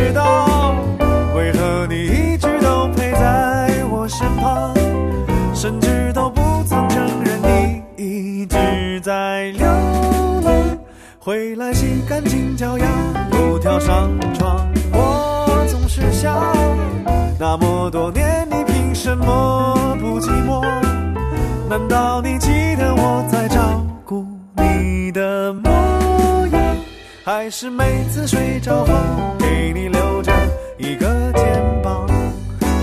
知道为何你一直都陪在我身旁，甚至都不曾承认你一直在流浪。回来洗干净脚丫，不跳上床。我总是想，那么多年你凭什么不寂寞？难道你记得我在照顾你的模样？还是每次睡着后给你留着一个